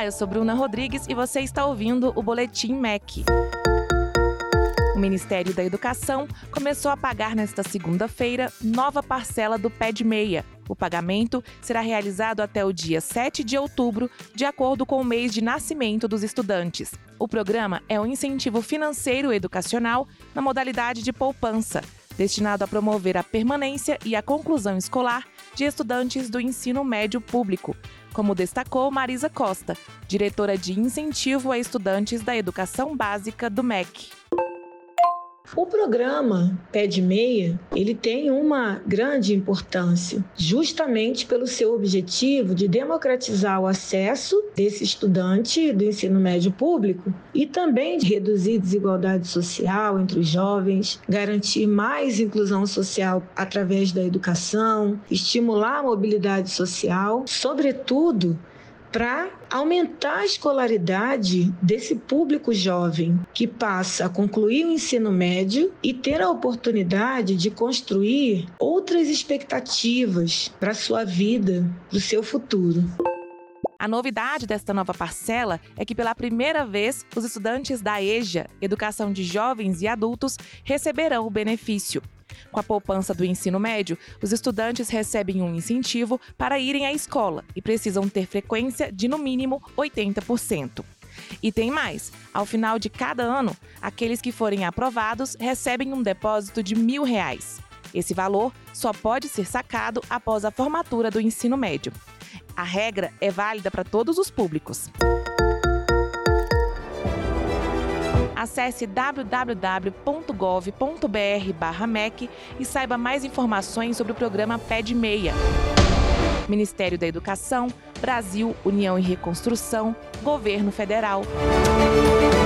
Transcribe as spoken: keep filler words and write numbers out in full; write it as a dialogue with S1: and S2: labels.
S1: eu sou Bruna Rodrigues e você está ouvindo o Boletim M E C. O Ministério da Educação começou a pagar nesta segunda-feira nova parcela do Pé de Meia. O pagamento será realizado até o dia sete de outubro, de acordo com o mês de nascimento dos estudantes. O programa é um incentivo financeiro educacional na modalidade de poupança, destinado a promover a permanência e a conclusão escolar de estudantes do ensino médio público, como destacou Marisa Costa, diretora de incentivo a estudantes da educação básica do M E C.
S2: O programa Pé de Meia, ele tem uma grande importância, justamente pelo seu objetivo de democratizar o acesso desse estudante do ensino médio público e também de reduzir desigualdade social entre os jovens, garantir mais inclusão social através da educação, estimular a mobilidade social, sobretudo para aumentar a escolaridade desse público jovem que passa a concluir o ensino médio e ter a oportunidade de construir outras expectativas para a sua vida, para o seu futuro.
S1: A novidade desta nova parcela é que, pela primeira vez, os estudantes da EJA, Educação de Jovens e Adultos, receberão o benefício. Com a poupança do ensino médio, os estudantes recebem um incentivo para irem à escola e precisam ter frequência de, no mínimo, oitenta por cento. E tem mais: ao final de cada ano, aqueles que forem aprovados recebem um depósito de mil reais. Esse valor só pode ser sacado após a formatura do ensino médio. A regra é válida para todos os públicos. Acesse w w w ponto gov ponto b r barra M E C e saiba mais informações sobre o programa Pé de Meia. Ministério da Educação, Brasil, União e Reconstrução, Governo Federal.